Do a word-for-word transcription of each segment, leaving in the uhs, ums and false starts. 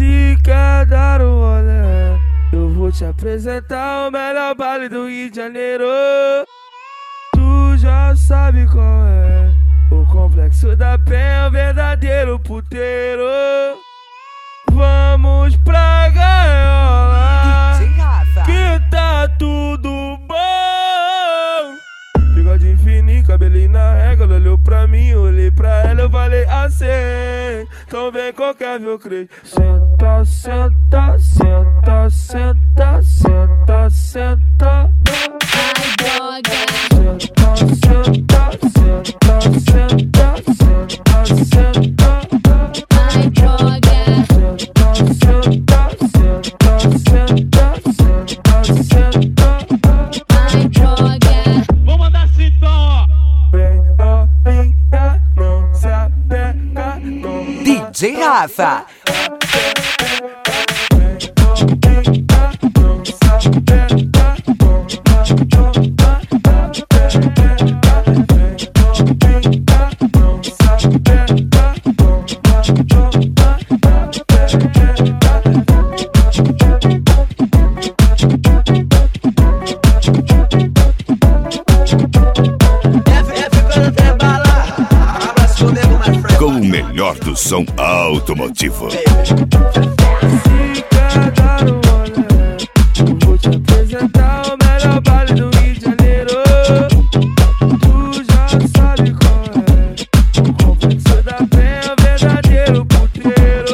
Se quer dar um rolê, eu vou te apresentar o melhor baile do Rio de Janeiro. Tu já sabe qual é, o Complexo da Penha, o verdadeiro puteiro. Vamos pra gaiola, que tá tudo bom. Bigode fininho, cabelinho na régua. Ela olhou pra mim, olhei pra ela, eu falei assim: então vem qualquer viu crente. Senta, senta, senta, senta, senta, senta. Ai, droga. Senta, senta, senta, senta, senta, senta. Ai, droga. Senta, senta, senta, senta, senta, senta. Ai, droga. Vou mandar assim então, ó. Vem novinha, não se apega, não. D J Rafa. Com o melhor do som automotivo. Se quer dar um rolê, eu vou te apresentar o melhor baile do Rio de Janeiro. Tu já sabe qual é, o Complexo da Penha, o verdadeiro puteiro.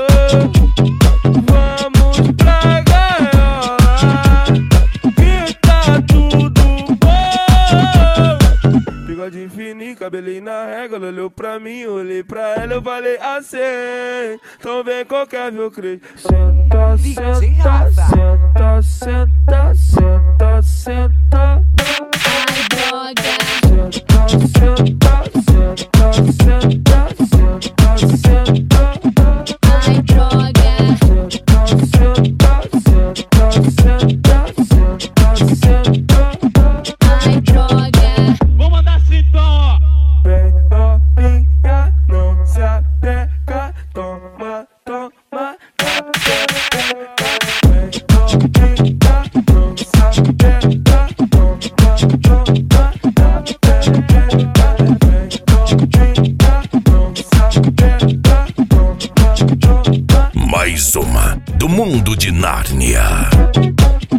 Vamos pra gaiola, que tá tudo bom. Bigode fininho, cabelinho na régua. Ela olhou pra mim, olhei pra ela, eu falei assim: então vem qualquer viu crente. Senta, senta, senta, senta, senta, senta. Ai, droga. Senta, senta, senta, senta, senta, senta. Ai, droga. Senta, senta, senta, senta, senta, senta. Ai, droga. Vou mandar assim então, ó. Vem novinha, não se apega, toma, toma. Vem novinha, não se apega, toma, toma. Vem novinha, não se apega, toma, toma. Mais uma do mundo de Nárnia.